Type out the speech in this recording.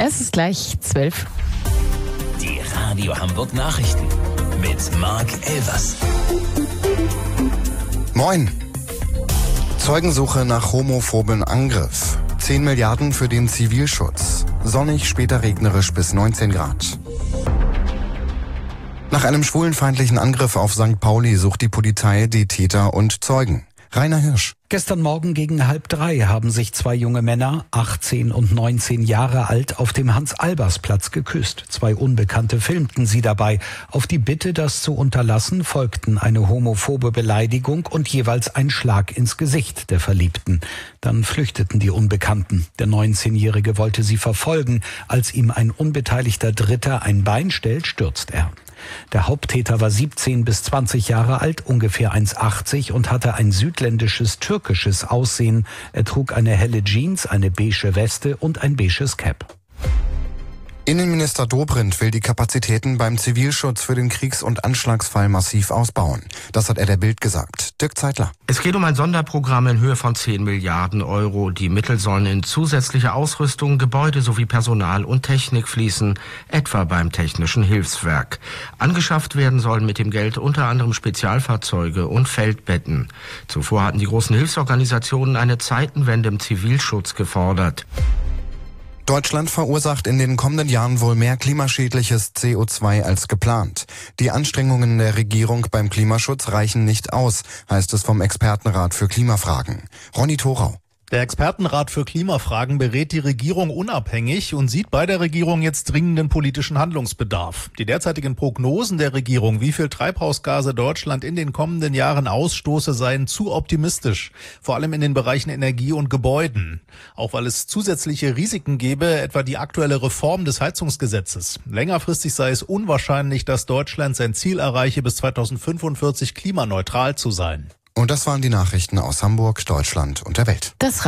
Es ist gleich 12. Die Radio Hamburg Nachrichten mit Marc Elvers. Moin. Zeugensuche nach homophoben Angriff. 10 Milliarden für den Zivilschutz. Sonnig, später regnerisch bis 19 Grad. Nach einem schwulenfeindlichen Angriff auf St. Pauli sucht die Polizei die Täter und Zeugen. Rainer Hirsch. Gestern Morgen gegen 2:30 haben sich 2 junge Männer, 18 und 19 Jahre alt, auf dem Hans-Albers-Platz geküsst. 2 Unbekannte filmten sie dabei. Auf die Bitte, das zu unterlassen, folgten eine homophobe Beleidigung und jeweils ein Schlag ins Gesicht der Verliebten. Dann flüchteten die Unbekannten. Der 19-Jährige wollte sie verfolgen. Als ihm ein unbeteiligter Dritter ein Bein stellt, stürzt er. Der Haupttäter war 17 bis 20 Jahre alt, ungefähr 1,80 und hatte ein südländisches, türkisches Aussehen. Er trug eine helle Jeans, eine beige Weste und ein beiges Cap. Innenminister Dobrindt will die Kapazitäten beim Zivilschutz für den Kriegs- und Anschlagsfall massiv ausbauen. Das hat er der Bild gesagt. Dirk Zeitler. Es geht um ein Sonderprogramm in Höhe von 10 Milliarden Euro. Die Mittel sollen in zusätzliche Ausrüstung, Gebäude sowie Personal und Technik fließen, etwa beim Technischen Hilfswerk. Angeschafft werden sollen mit dem Geld unter anderem Spezialfahrzeuge und Feldbetten. Zuvor hatten die großen Hilfsorganisationen eine Zeitenwende im Zivilschutz gefordert. Deutschland verursacht in den kommenden Jahren wohl mehr klimaschädliches CO2 als geplant. Die Anstrengungen der Regierung beim Klimaschutz reichen nicht aus, heißt es vom Expertenrat für Klimafragen. Ronny Thorau. Der Expertenrat für Klimafragen berät die Regierung unabhängig und sieht bei der Regierung jetzt dringenden politischen Handlungsbedarf. Die derzeitigen Prognosen der Regierung, wie viel Treibhausgase Deutschland in den kommenden Jahren ausstoße, seien zu optimistisch. Vor allem in den Bereichen Energie und Gebäuden. Auch weil es zusätzliche Risiken gäbe, etwa die aktuelle Reform des Heizungsgesetzes. Längerfristig sei es unwahrscheinlich, dass Deutschland sein Ziel erreiche, bis 2045 klimaneutral zu sein. Und das waren die Nachrichten aus Hamburg, Deutschland und der Welt. Das